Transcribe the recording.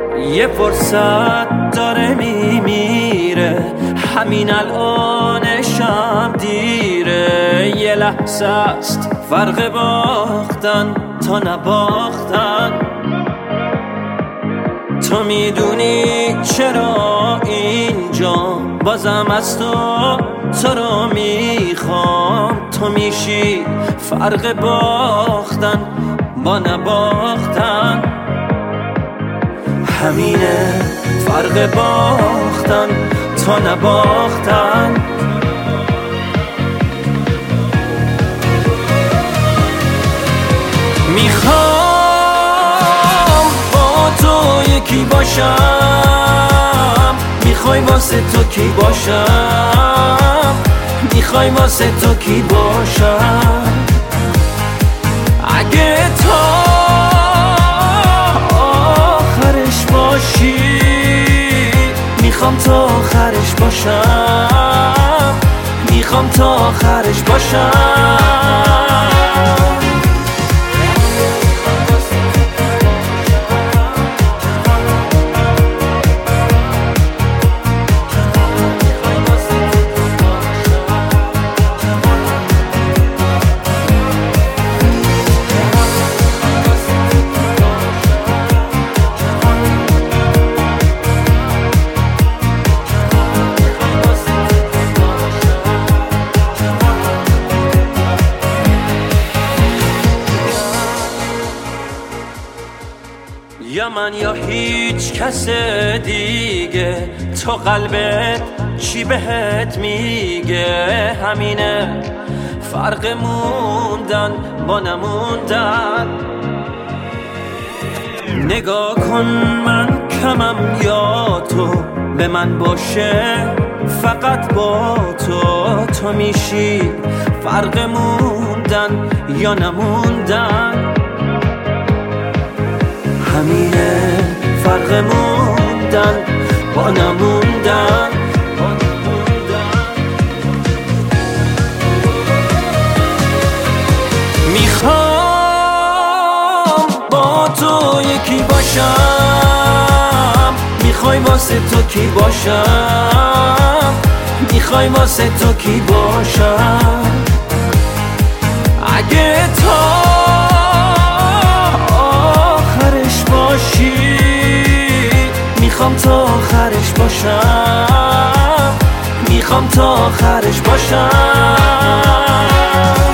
یه فرصت داره میمیره، همین الانشم دیره. یه لحظه است فرق باختن تا نباختن. تو میدونی چرا اینجا بازم از تو رو میخوام. تو میشی فرق باختن با نباختن. همینه فرق باختن تا نباختن. میخوام با تو یکی باشم. میخوای واسه تو کی باشم؟ میخوای واسه تو کی باشم؟ اگه تا آخرش باشی میخوام تا آخرش باشم. میخوام تا آخرش باشم. یا من یا هیچ کس دیگه، تو قلبت چی بهت میگه؟ همینه فرق موندن با نموندن. نگاه کن من کمم یا تو به من باشه، فقط با تو میشی فرق موندن یا نموندن. همینه فرق موندن با نموندن. میخوام با تو یکی باشم. میخوای واسه تو کی باشم؟ میخوای واسه تو کی باشم؟ اگه تا میخوام تا آخرش باشم. میخوام تا آخرش باشم.